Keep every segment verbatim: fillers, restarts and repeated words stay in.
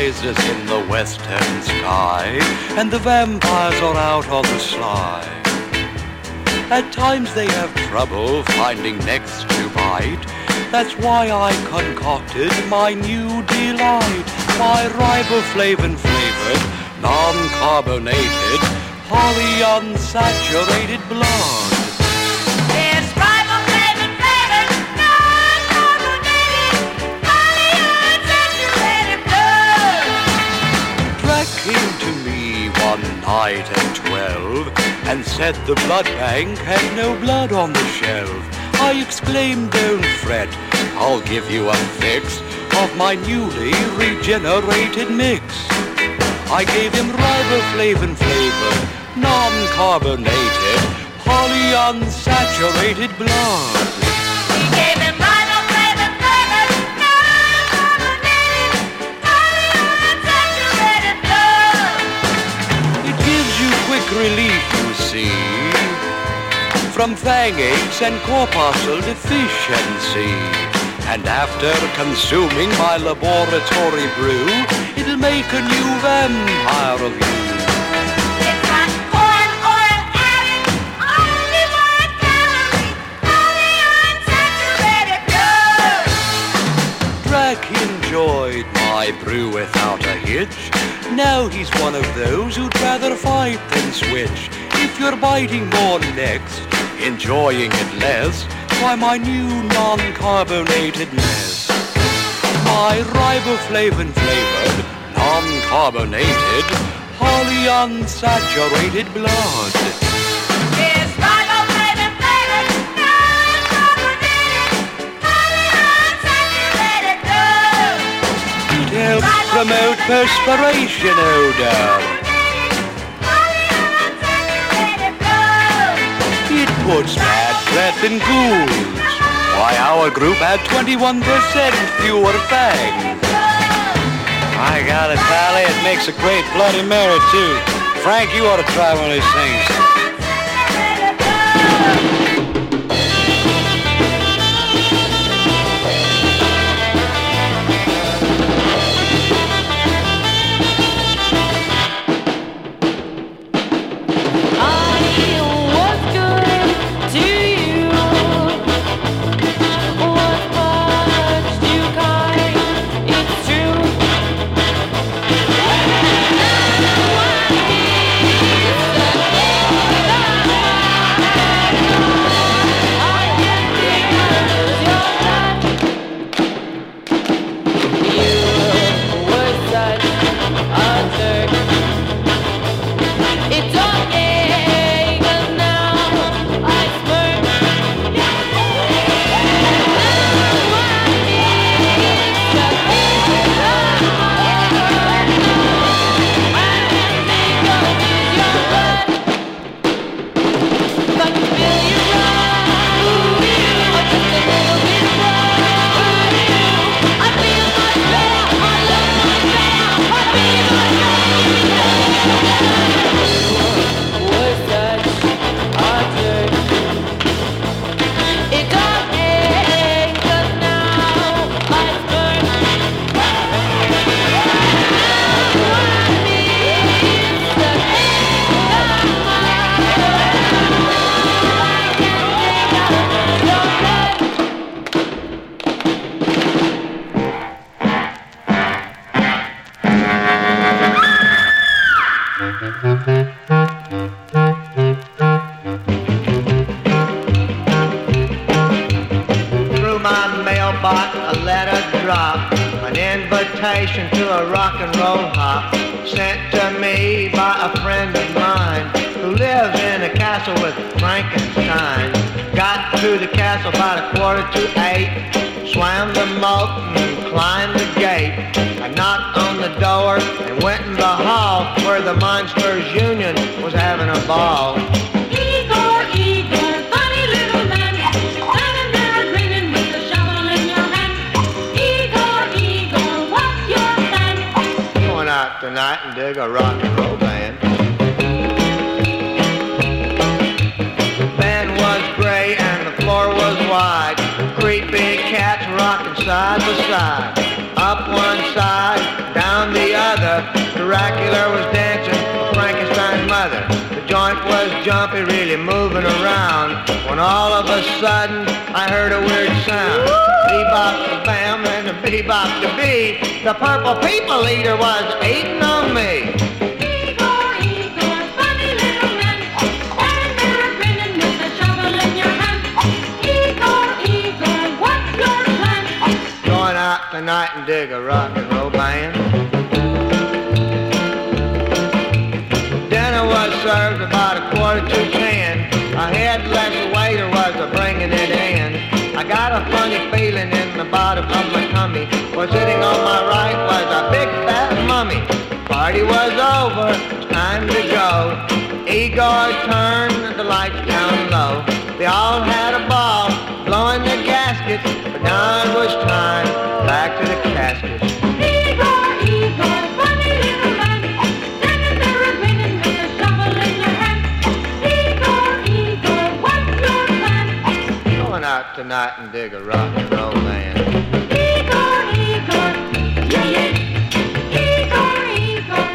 rises in the western sky, and the vampires are out on the sly. At times they have trouble finding necks to bite. That's why I concocted my new delight, my riboflavin flavored, non-carbonated, polyunsaturated blood. It's riboflavin flavored, non-carbonated, polyunsaturated blood. Drac came to me one night at twelve and said the blood bank had no blood on the shelf. I exclaimed, don't fret, I'll give you a fix of my newly regenerated mix. I gave him riboflavin flavored, non-carbonated, polyunsaturated blood. We gave him riboflavin flavored, non-carbonated, polyunsaturated blood. It gives you quick relief, you see, from fang aches and corpuscle deficiency. And after consuming my laboratory brew, it'll make a new vampire of you. It's got corn oil added, only one calorie, polyunsaturated blood. Drac enjoyed my brew without a hitch. Now he's one of those who'd rather fight than switch. If you're biting more necks, enjoying it less, try my new non-carbonated mess. My riboflavin flavored, non-carbonated, polyunsaturated blood. It's riboflavin flavored, non-carbonated, polyunsaturated blood. It helps promote perspiration odor. It puts bad breath in ghouls. Why, our group had twenty-one percent fewer fangs. I got it, Pally. It makes a great Bloody Mary, too. Frank, you ought to try one of these things. Through my mailbox a letter dropped, an invitation to a rock and roll hop, sent to me by a friend of mine who lives in a castle with Frankenstein. Got to the castle about a quarter to eight, swam the moat and climbed the gate. I knocked on the door and went in the hall where the Monsters Union was having a ball. Igor, Igor, funny little man, standing there grinning with a shovel in your hand. Igor, Igor, what's your plan? Going out tonight and dig a rock and roll band. The band was gray and the floor was wide. Creepy cats rocking side by side. Up one side, down the brother. Dracula was dancing with Frankenstein's mother. The joint was jumpy, really moving around, when all of a sudden I heard a weird sound. Bebop the bam and the bebop the bee. The purple people eater was eating on me. Igor, Igor, funny little man, standing there grinning with a shovel in your hand. Igor, Igor, what's your plan? Going out tonight and dig a rock and roll band. Dinner was served about a quarter to ten. A headless waiter was a bringing it in. I got a funny feeling in the bottom of my tummy, for sitting on my right was a big fat mummy. Party was over, it's time to go. Igor turned the lights down low. They all had a ball, blowing the gaskets, but now it was time back to the caskets. Igor, Igor, funny little man, standing there grinning with a shovel in your hand. Igor, Igor, what's your plan? Going out tonight and dig a rock and roll band. Igor, Igor, yeah, yeah. Igor, Igor.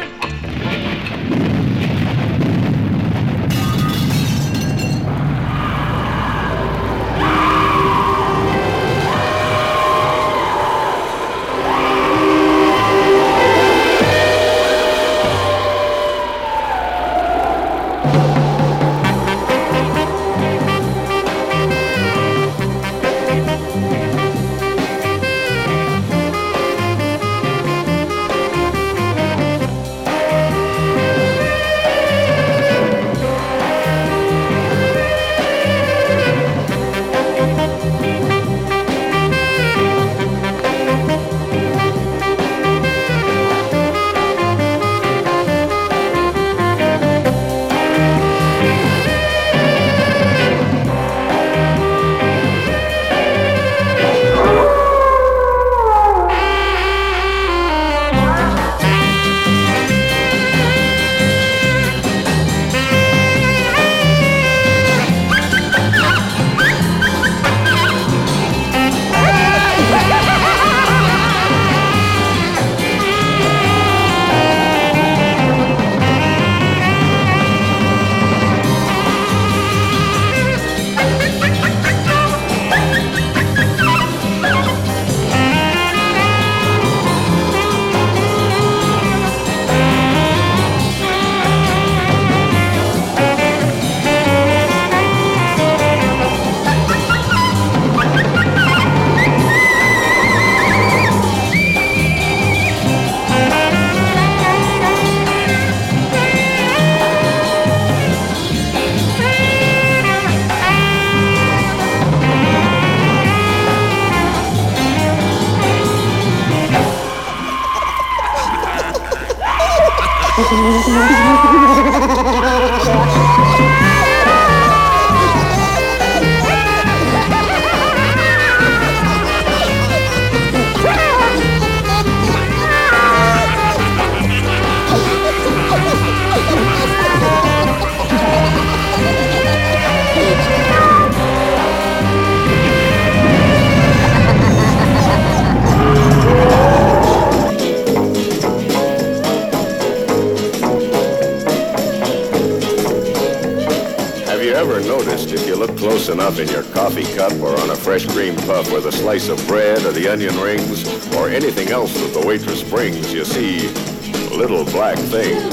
Close enough in your coffee cup or on a fresh cream puff with a slice of bread or the onion rings or anything else that the waitress brings, you see little black things.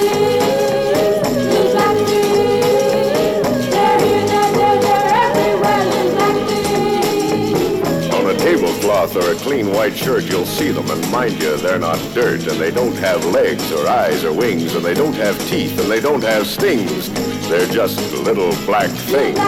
On a tablecloth or a clean white shirt, you'll see them, and mind you, they're not dirt, and they don't have legs or eyes or wings, and they don't have teeth, and they don't have stings. They're just little black things.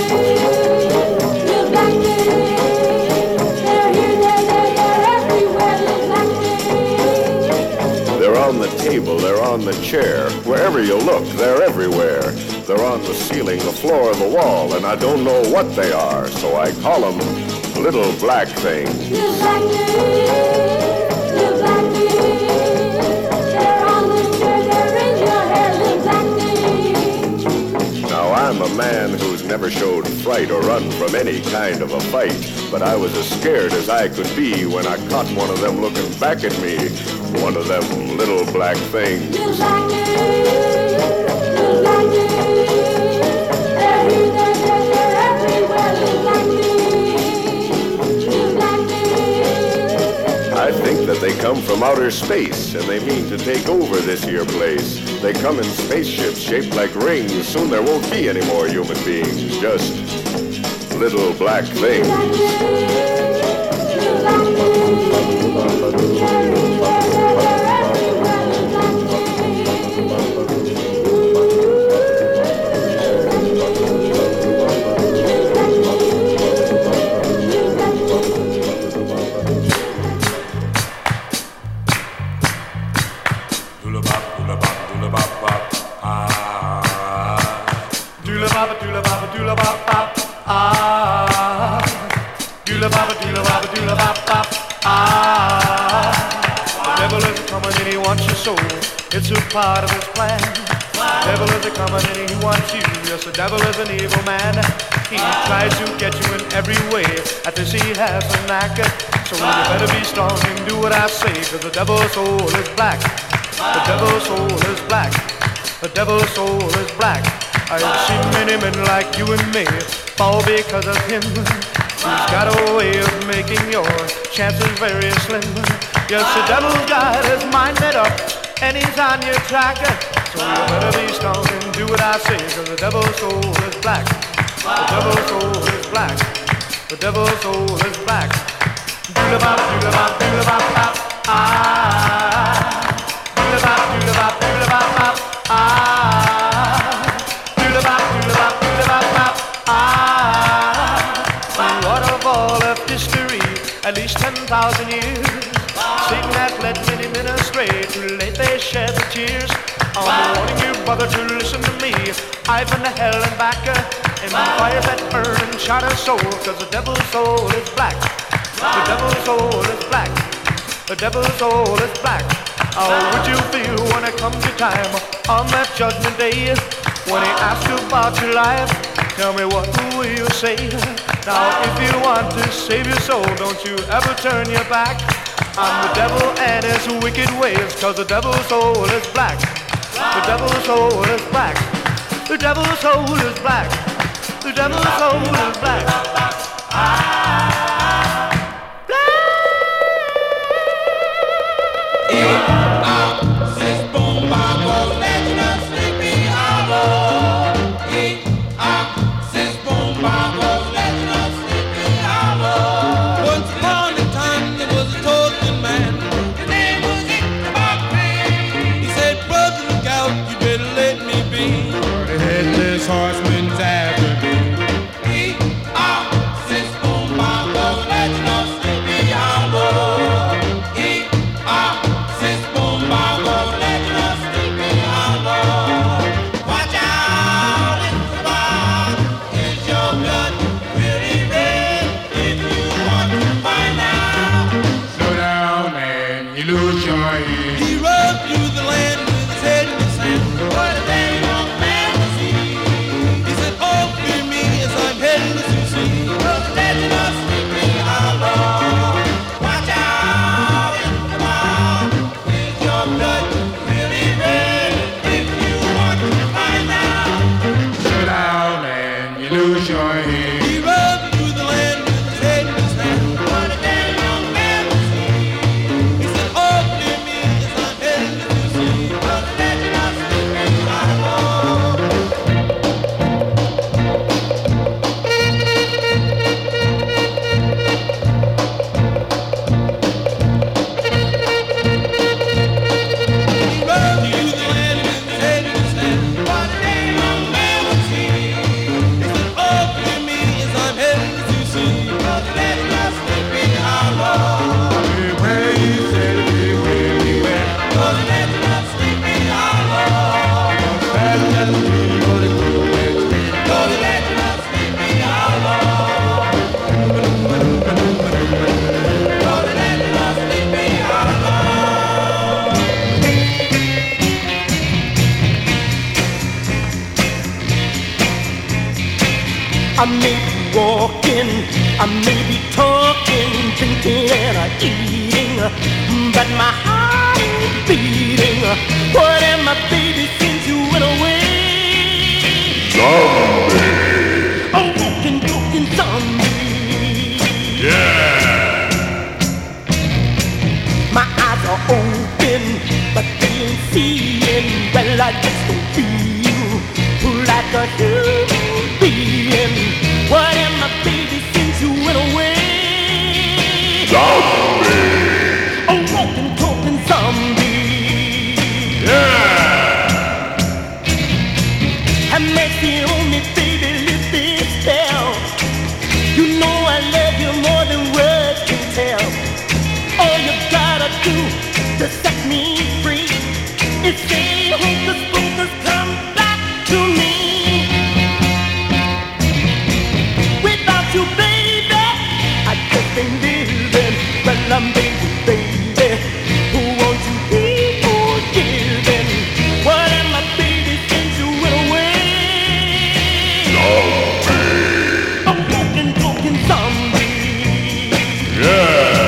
They're on the table, they're on the chair. Wherever you look, they're everywhere. They're on the ceiling, the floor, the wall, and I don't know what they are, so I call them little black things. Little black things, little black things. They're on the chair, they're in your hair, little black things. Now, I'm a man who's never showed fright or run from any kind of a fight, but I was as scared as I could be when I caught one of them looking back at me. one of them little black things. I think that they come from outer space, and they mean to take over this here place. They come in spaceships shaped like rings. Soon there won't be any more human beings, just little black things. It's a part of his plan. The devil is a coming and he wants you. Yes, the devil is an evil man. He tries to get you in every way. At this he has a knack. So you better be strong and do what I say, cause the devil's soul is black. The devil's soul is black. The devil's soul is black. I've seen many men like you and me fall because of him. He's got a way of making your chances very slim. Yes, the devil's got his mind made up and he's on your track. So you better be strong and do what I say, cause the devil's soul is black. The devil's soul is black. The devil's soul is black. Doodle-bop, doodle-bop, doodle-bop, bop. Ah. Doodle-bop, doodle-bop, doodle-bop, bop. Ah. Doodle-bop, doodle-bop, doodle-bop, bop. Ah. What a ball of history, at least ten thousand years. Sing that led many men astray. Too late they shed the tears. I'm warning you, brother, to listen to me. I've been to hell and back, in the fires that burn and shatter soul. Cause the devil's soul is black. The devil's soul is black. The devil's soul is black. How would you feel when it comes your time on that judgment day? When he asks you about your life, tell me what will you say? Now if you want to save your soul, don't you ever turn your back on the devil and his wicked ways, cause the devil's soul is black. The devil's soul is black. The devil's soul is black. The devil's soul is black. Ah, black. Boom, bop, boom, legend of Sleepy Hollow. Boom, bop, boom, legend of Sleepy Hollow. Once upon a time there was a talking man. His name was Ichabod Crane. He said, brother, look out, you better let me be. The headless horseman's after me. Boom, bop, boom, legend of Sleepy Hollow. Boom, bop, boom, legend of Sleepy Hollow. Watch out, Ichabod, is your blood really red? If you want to find out, slow down and you lose your head. He rubbed through the land with his head in his hand. What a very young man was he. He said, oh, fear me as I'm heading to sea. Well, the legend of Sleepy Hollow. Watch out, Ichabod, is your blood really red? If you want to find out, slow down and you lose your head. He rubbed through the land with his head in his hand. What a very young man was he. He said, oh, fear me as I'm heading to sea. Well, the legend of Sleepy Hollow. He rubbed through the land with his head in his hand. What a very young man was he. He said, oh, fear me as I'm heading to sea. Well, the legend of Sleepy Hollow. Where he said it, where he went. Well, the legend of Sleepy Hollow. Well, the legend of Sleepy Hollow. Well, the legend of Sleepy Hollow. I'm meeting walking, I may be talking, drinking and uh, eating, but my heart is beating. What am I, baby, since you went away? Zombie. A walking, talking zombie. Yeah. My eyes are open, but they ain't seeing. Well, I just don't feel like a human being. What am I, baby, since you went away? Zombie. A walking, talking zombie. Yeah. Have mercy on me, baby, lift this spell. You know I love you more than words can tell. All you gotta do to set me free is say, hocus pocus, come back to me. Without you, baby, I just ain't living. Well, I'm baby, baby, who won't you be forgiven? What am I, baby, since you went away? Zombie. A walking, talking zombie. Yeah.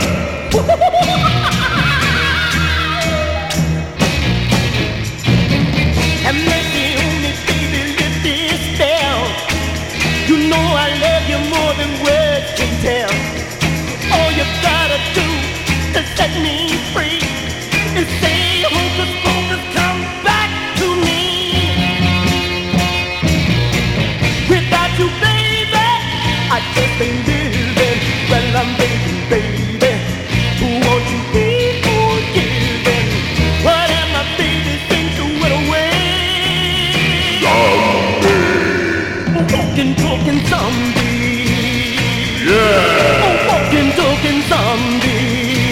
And maybe only, baby, lift this spell. You know I love you more than words can tell. All you gotta do to set me free is say, hocus pocus, come back to me. Without you, baby, I just ain't living. Well, I'm baby, baby, who won't you be forgiven? What am I, baby, since you went away? Zombie. A walking, talking zombie. Yeah. A walking, talking zombie.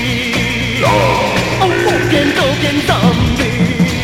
A walking, talking zombie.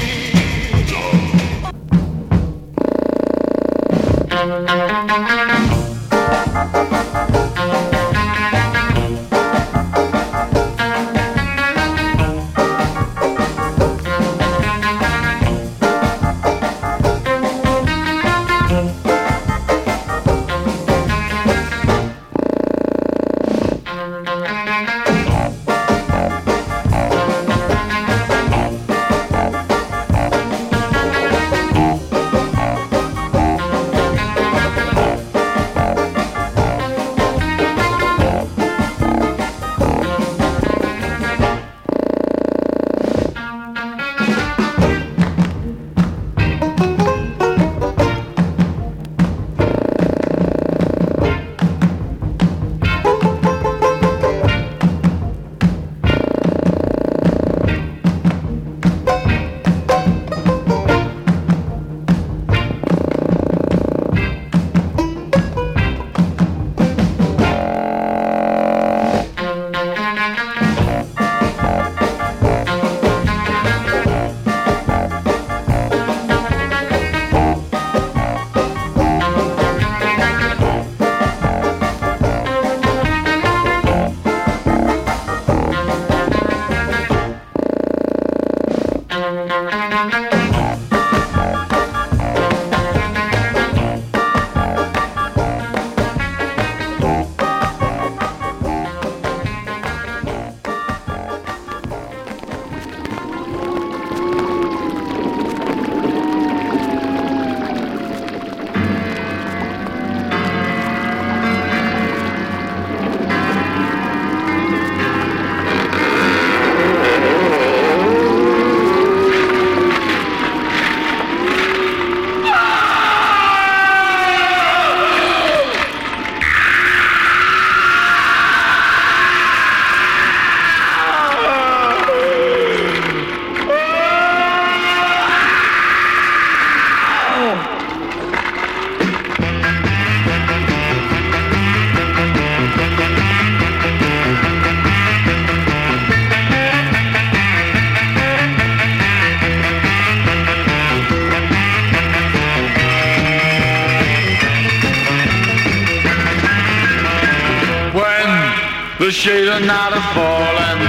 The shade of night is falling,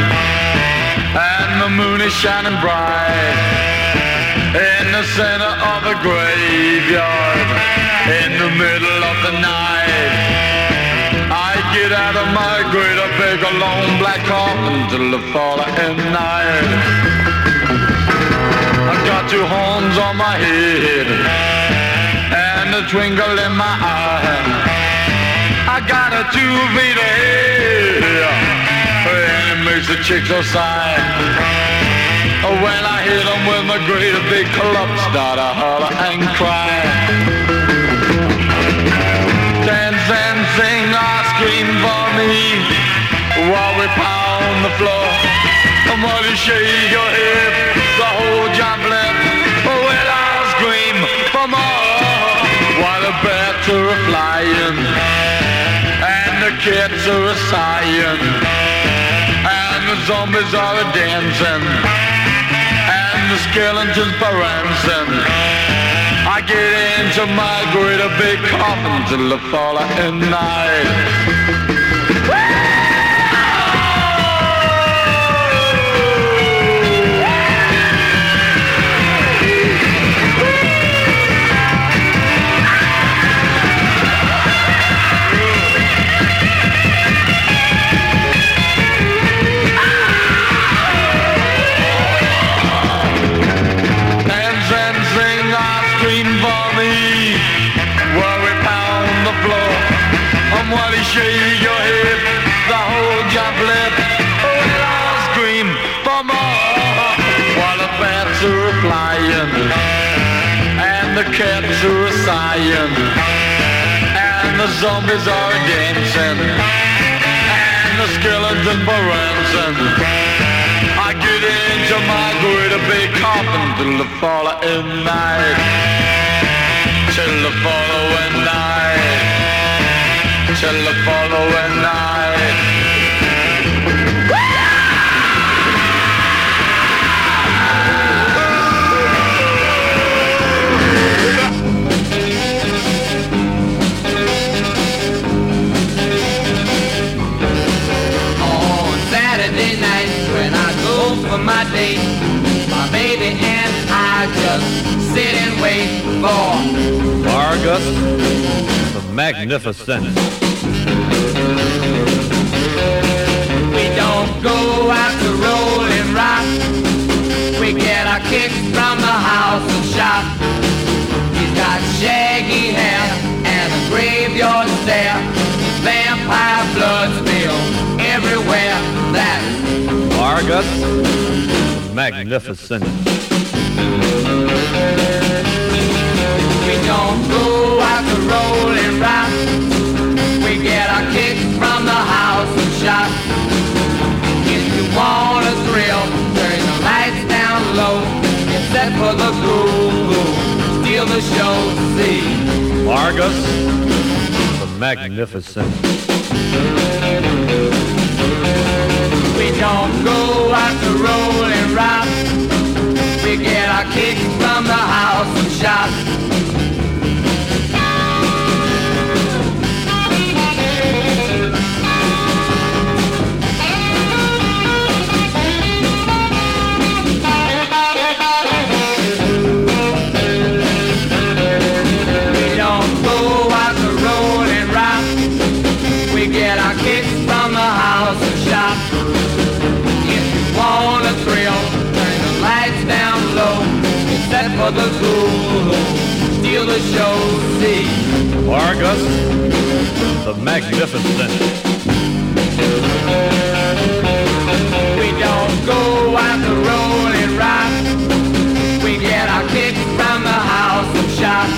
and the moon is shining bright. In the center of the graveyard, in the middle of the night, big long black coffin till the falling night. I got two horns on my head and a twinkle in my eye. I got a two-feet head and it makes the chicks so sigh. When I hit them with my great big club, start to holler and cry. Dance and sing or scream for me while we pound the floor. And while you shake your hip, the whole jump left. Well, I'll scream for more while the bats are flying and the cats are sighing and the zombies are dancing. The skeletons prancing. I get into my great big coffin till the falling night. While you shake your head, the whole jump lip. Well, I'll scream for more while the bats are flying and the cats are sighing and the zombies are dancing and the skeletons are prancing. I get into my great big coffin till the following night, till the following night. Till the following night. On Saturday night when I go for my date, my baby and I just sit and wait for Vargas the Magnificent. We don't go out to roll and rock. We get our kicks from the house and shop. He's got shaggy hair and a graveyard stare. Vampire blood spill everywhere. That's Vargas the Magnificent. We don't go out to roll and rock. We get our kicks from the house and shop. If you want a thrill, turn the lights down low. Except for the groove, steal the show, see Vargas the Magnificent. We don't go out to roll and rock. We get our kicks from the house and shop. For the cool, steal the show, see Vargas the Magnificent. We don't go out to roll and rock. We get our kicks from the house and shop.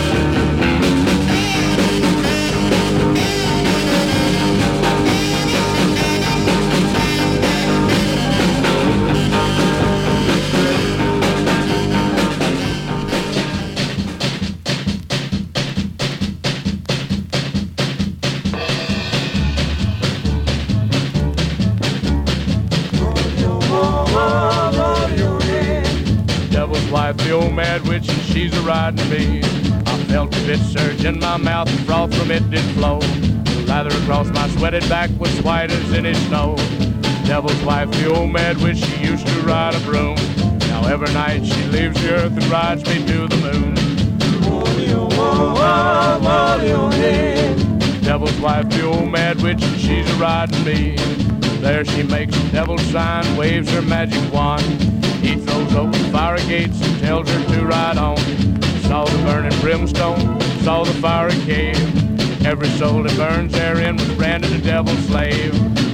The old mad witch and she's a riding me. I felt a bit surge in my mouth and froth from it did flow. The lather across my sweated back was white as any snow. Devil's wife, the old mad witch, she used to ride a broom. Now every night she leaves the earth and rides me to the moon. Devil's wife, the old mad witch, and she's a-riding me. There she makes the devil's sign, waves her magic wand. He throws open fiery gates and tells her to ride on. Saw the burning brimstone, saw the fiery cave. Every soul that burns therein was branded a devil's slave.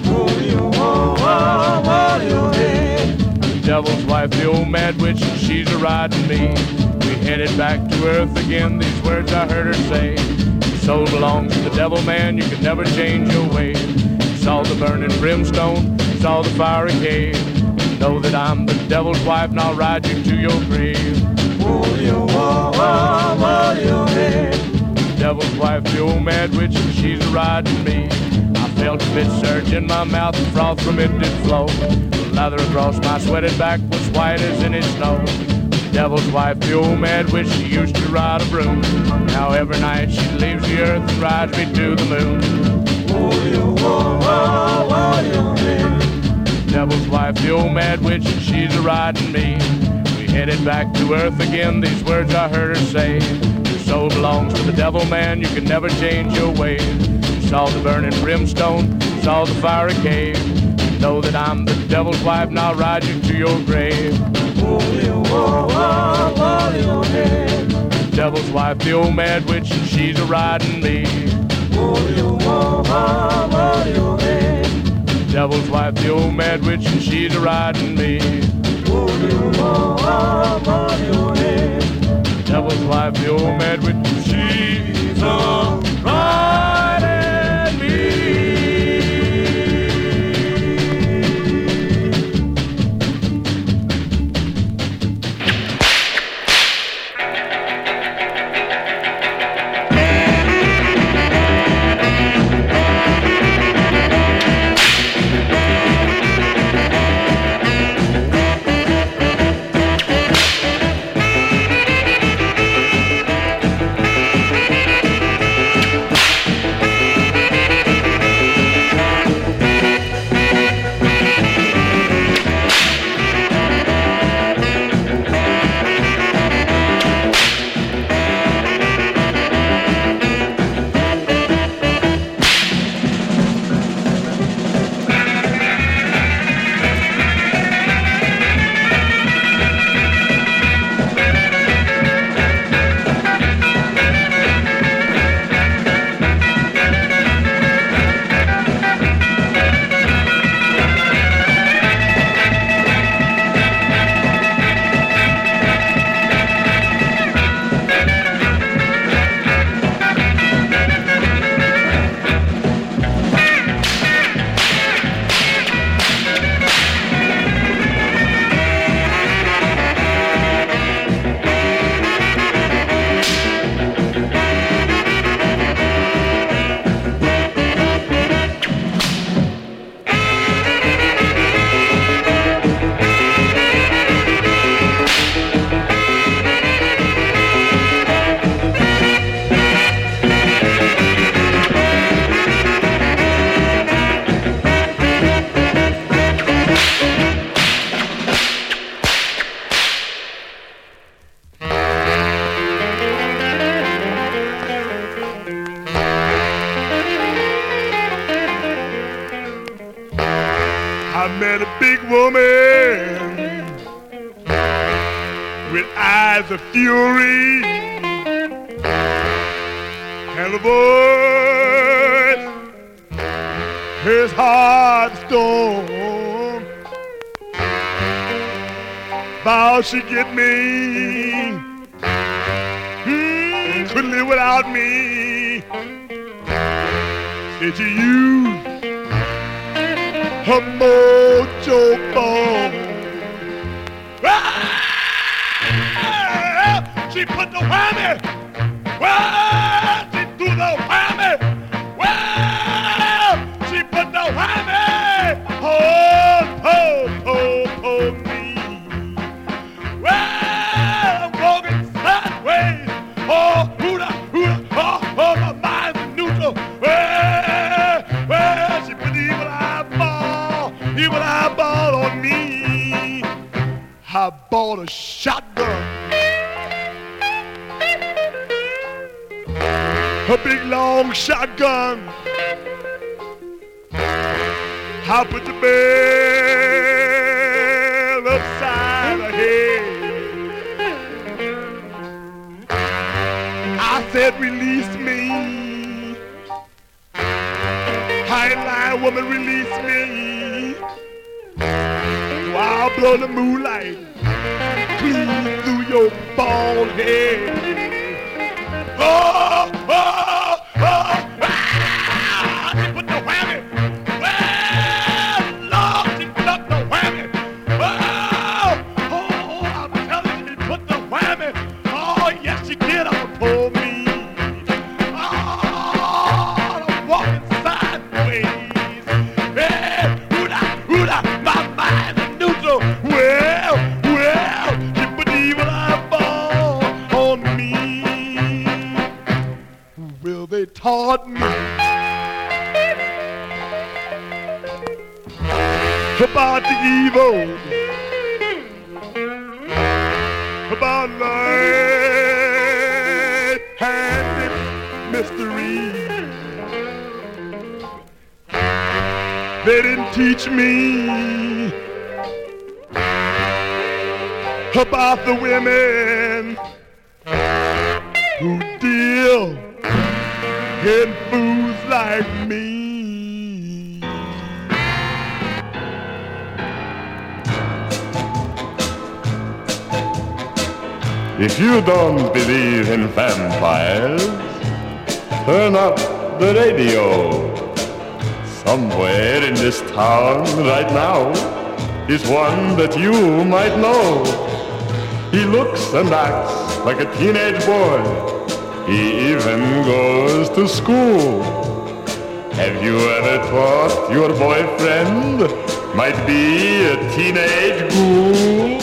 The devil's wife, the old mad witch, and she's a-riding me. We headed back to earth again, these words I heard her say. Your soul belongs to the devil, man, you can never change your ways. Saw the burning brimstone, saw the fiery cave. Know that I'm the devil's wife, and I'll ride you to your grave. The devil's wife, the old mad witch, and she's a-riding me. I felt a bit surge in my mouth, and froth from it did flow. The lather across my sweated back was white as any snow. The devil's wife, the old mad witch, she used to ride a broom. Now every night she leaves the earth and rides me to the moon. The devil's wife, the old mad witch, and she's a-riding me. We headed back to earth again, these words I heard her say. Your soul belongs to the devil, man, you can never change your ways. You saw the burning brimstone, saw the fiery cave. You know that I'm the devil's wife, and I'll ride you to your grave. The devil's wife, the old mad witch, and she's a-riding me. The devil's wife, the old mad witch, and she's a-riding me. The devil's wife, the old mad witch, and she's a-riding me. I met a big woman with eyes of fury and a voice, his heart stone. Bow she get me, mm, couldn't live without me. Said you use her mojo bone. Ah! She put the whammy. Well, she threw the whammy. Well, she put the whammy. Oh, oh, oh, oh, me. Well, I'm walking sideways. Oh, hooda, hooda, oh, oh, my mind's neutral. Well, well, she put the evil eyeball, evil eyeball on me. I bought a shotgun, a big long shotgun. I put the bell upside her head. I said, release me. High-line woman, release me. I'll blow the moonlight clean through your bald head. Oh, oh, oh, ah, she put the whammy. Well, Lord, she put up the whammy. Oh, oh, I'm telling you, she put the whammy. Oh, yes, she did on for me. Oh, I'm walking sideways. Hey, hoo-da, hoo-da, my mind is neutral. Well, well, she put the evil eyeball on me. Well, they taught me about the evil, about light-handed mystery. They didn't teach me about the women who deal in fools like me. If you don't believe in vampires, turn up the radio. Somewhere in this town right now is one that you might know. He looks and acts like a teenage boy. He even goes to school. Have you ever thought your boyfriend might be a teenage ghoul?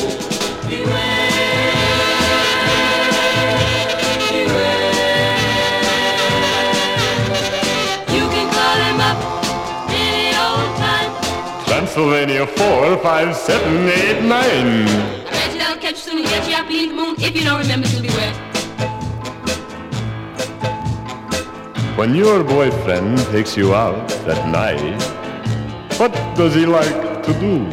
Pennsylvania four, five, seven, eight, nine. I bet you they'll catch you soon and get you out beneath the moon if you don't remember to beware. When your boyfriend takes you out at night, what does he like to do?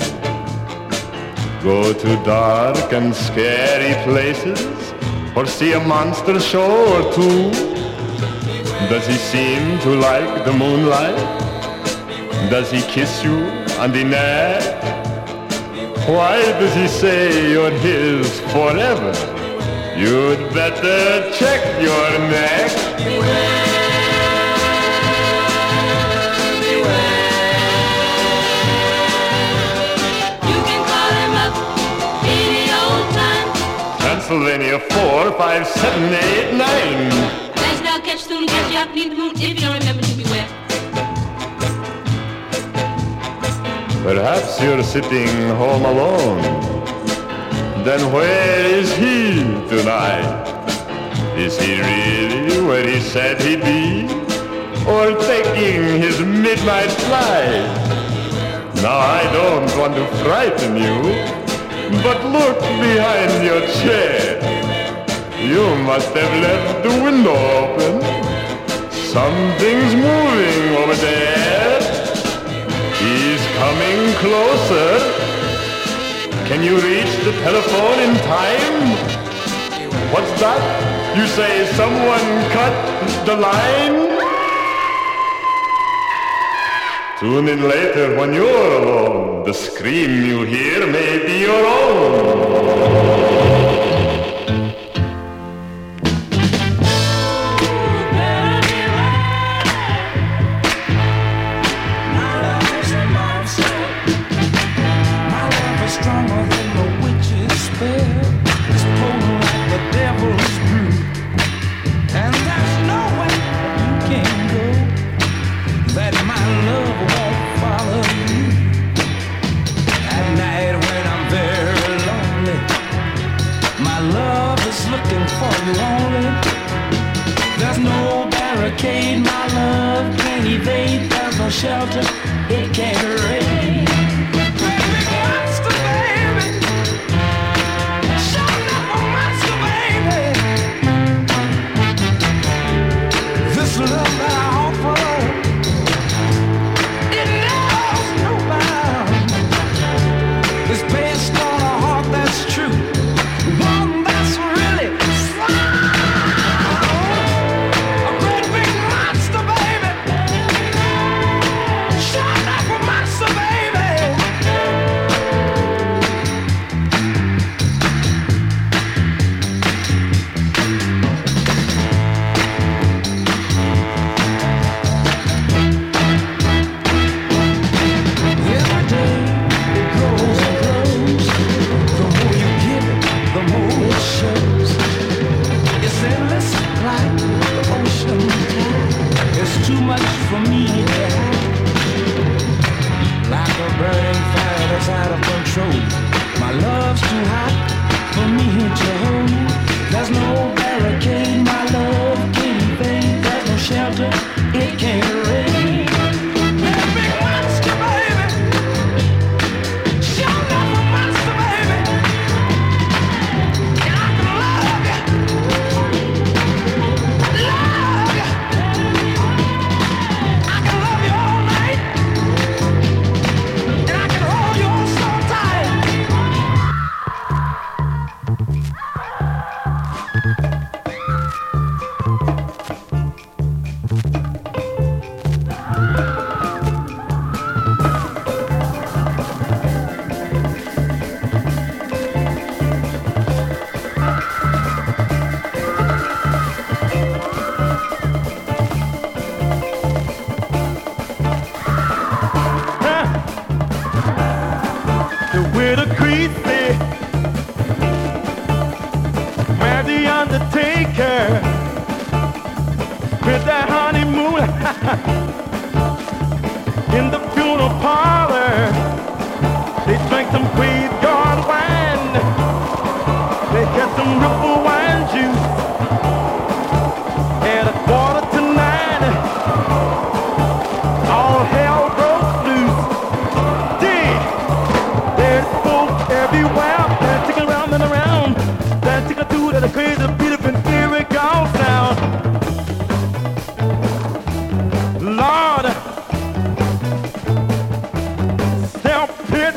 Go to dark and scary places, or see a monster show or two? Does he seem to like the moonlight? Does he kiss you on the neck? Why does he say you're his forever? You'd better check your neck. You can call him up any old time. Pennsylvania four, five, seven, eight, nine. Let's now catch soon and catch you out beneath the moon if you don't remember to beware. Perhaps you're sitting home alone. Then where is he tonight? Is he really where he said he'd be? Or taking his midnight flight? Now I don't want to frighten you, but look behind your chair. You must have left the window open. Something's moving over there. He's coming closer. Can you reach the telephone in time? What's that? You say someone cut the line? Tune in later when you're alone. The scream you hear may be your own. Shelter, it can't rain. Baby, monster, baby. Show up a monster, baby. This love that I offer, it knows no shelter, it can't rain. That big monster, baby. Show enough a monster, baby. And I can love you. Love you. I can love you all night. And I can hold you all so tight. With a greasy, where the undertaker with that honeymoon in the funeral parlor. They drank some graveyard wine. They had some ripple wine juice at a quarter to nine. All hell broke loose. Dig! There's folk everywhere, dancing around and around, dancing to that crazy beat and here it goes now. Lord, self-pit.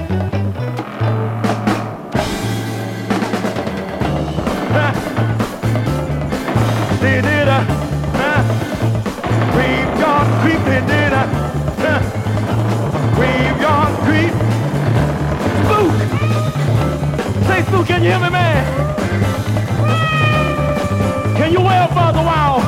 They did a uh, graveyard creep, they did a uh, graveyard creep. Spook! Say, Spook, can you hear me, man? Can you wail for us a while?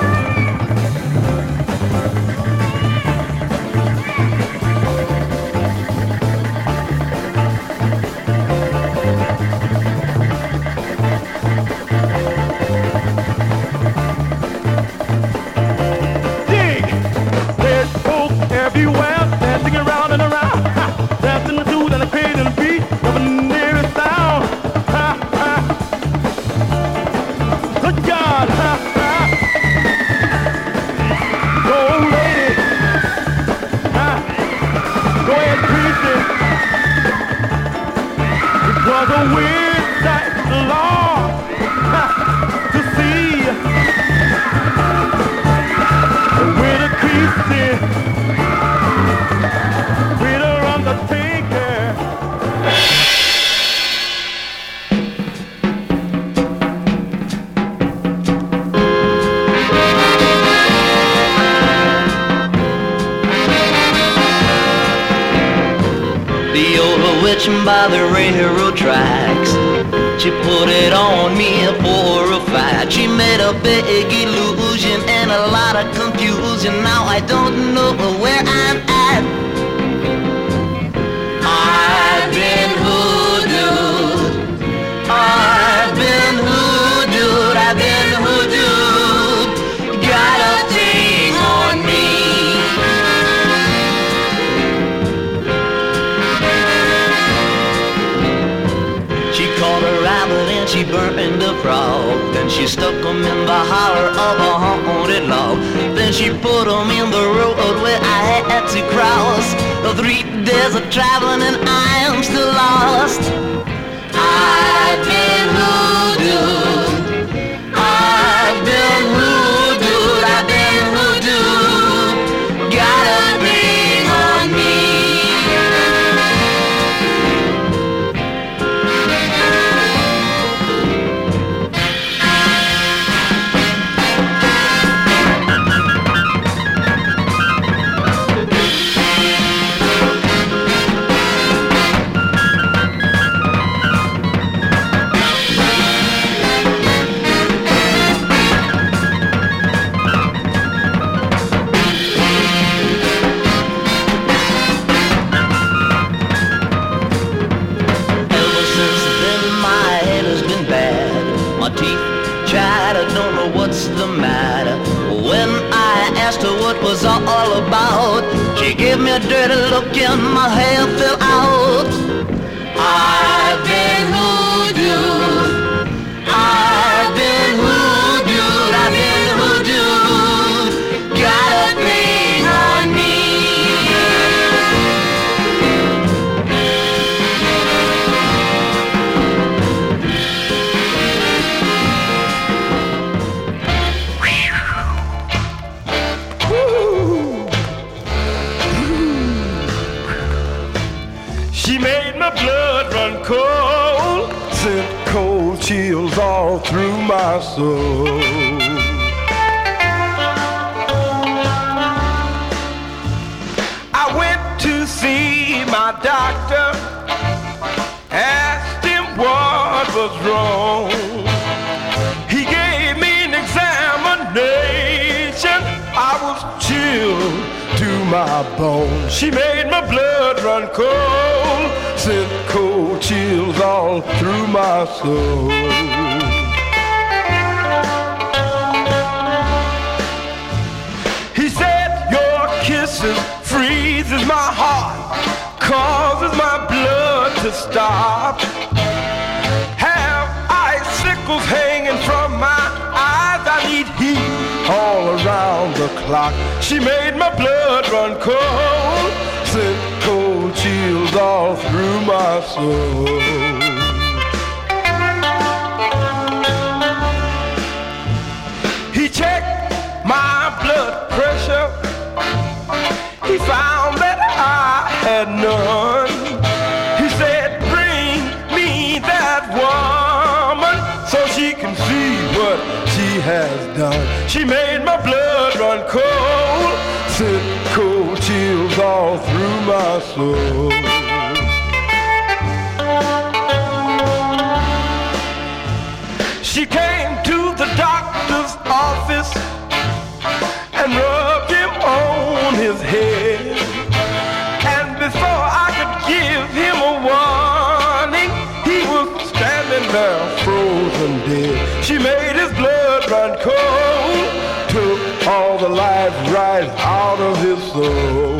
Dig! There's folk everywhere, dancing around and around, ha, dancing the dude and the crazy and the beat of the nearest sound. Ha, ha. Good God, ha, ha. Go, old lady, ha. Go ahead, crazy. It was a weird sight, Lord, ha, to see. With a crazy, with her undertaker. The old witch by the railroad tracks, she put it on me for a fact. She made a big illusion and a lot of confusion. Now I don't know where I'm at. I've been hoodooed. I've been hoodooed. I've been hoodooed. Got a thing on me. She caught a rabbit and she burned a frog. Then she stuck him in the holler of a haunted log. Then she put him in the road where I had to cross. The three days of traveling and I am still lost. I've been hoodooed. I've been hoodooed. I've been hoodooed. Got a thing on me. Was all about. She gave me a dirty look and my hair fell out. I've been hoodooed. I've been hoodooed. I've been hoodooed. cold, sent cold chills all through my soul. I went to see my doctor, asked him what was wrong. He gave me an examination. I was chilled to my bones. She made my blood run cold, sent cold chills all through my soul. He said, your kisses freezes my heart, causes my blood to stop. Have icicles hanging from my eyes. I need heat all around the clock. She made my blood run cold, sent cold chills all through my soul. He checked my blood pressure. He found that I had none. He said, bring me that woman so she can see what she has done. She made my blood run cold, sent cold chills all through my soul. She came to the doctor's office and rubbed him on his head. And before I could give him a warning, he was standing there frozen dead. She made his blood run cold, took all the life right out of his soul.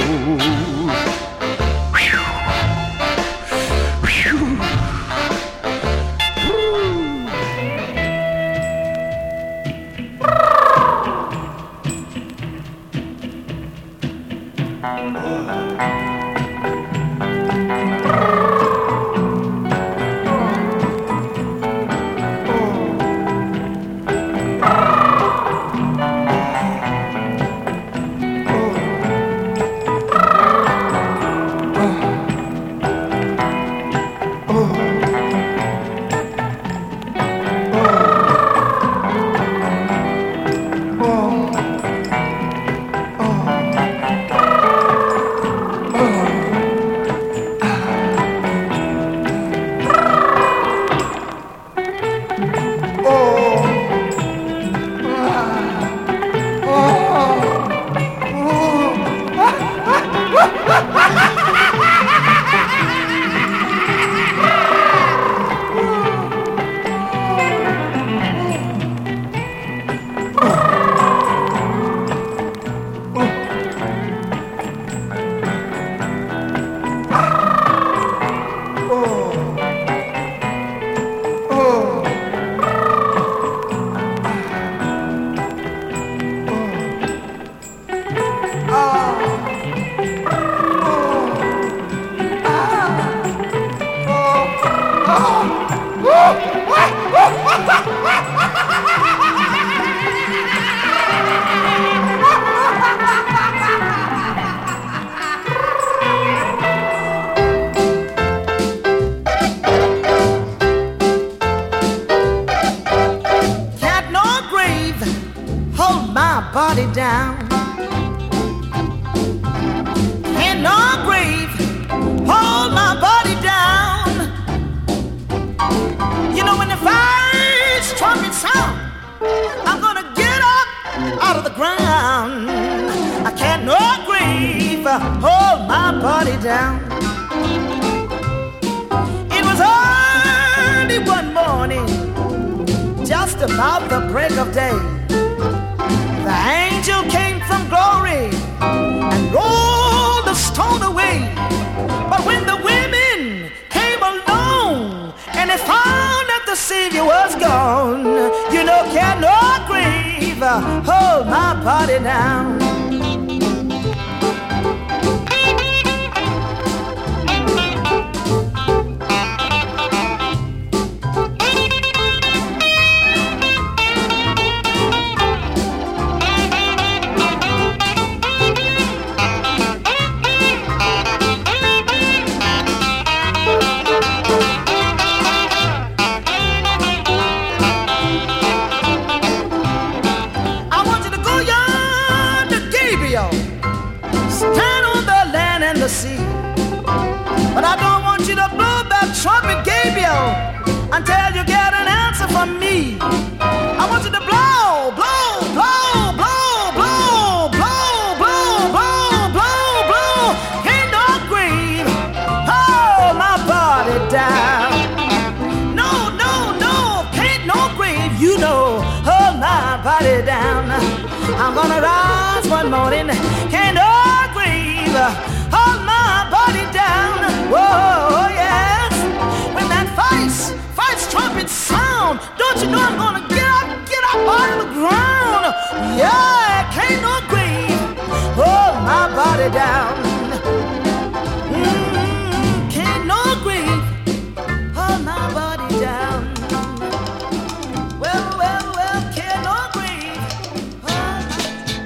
one morning, can no grave hold my body down. Whoa, yes. When that fights, fights trumpet sound, don't you know I'm gonna get up, get up out of the ground? Yeah, can't no grave hold my body down. Mm, can't no grave hold my body down. Well, well, well, can't no grave hold my...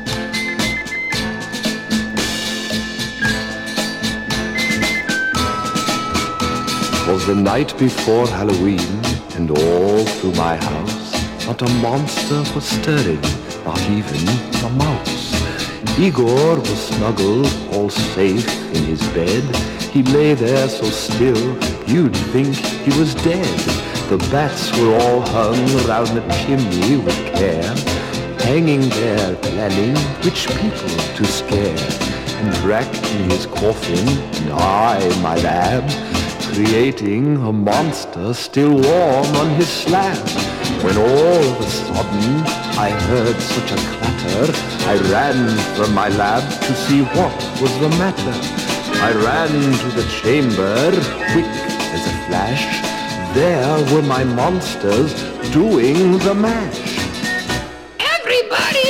Was the night before Halloween, and all through my house not a monster was stirring, not even a mouse. Igor was snuggled, all safe in his bed. He lay there so still, you'd think he was dead. The bats were all hung around the chimney with care, hanging there planning which people to scare. And wrapped in his coffin, and I, my lab, creating a monster still warm on his slab. When all of a sudden I heard such a clatter, I ran from my lab to see what was the matter. I ran to the chamber, quick as a flash. There were my monsters doing the mash. Everybody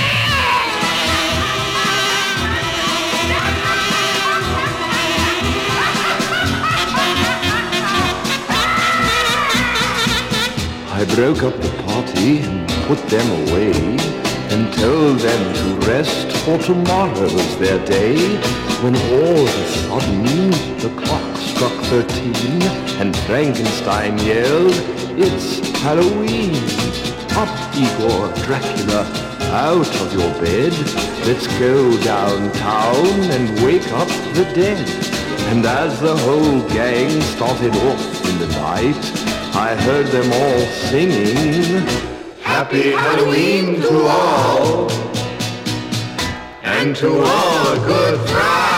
I broke up the party and put them away, and told them to rest, for tomorrow's their day. When all of a sudden the clock struck thirteen, and Frankenstein yelled, "It's Halloween! Up, Igor, Dracula, out of your bed. Let's go downtown and wake up the dead." And as the whole gang started off in the night, I heard them all singing, "Happy Halloween to all, and to all a good fright."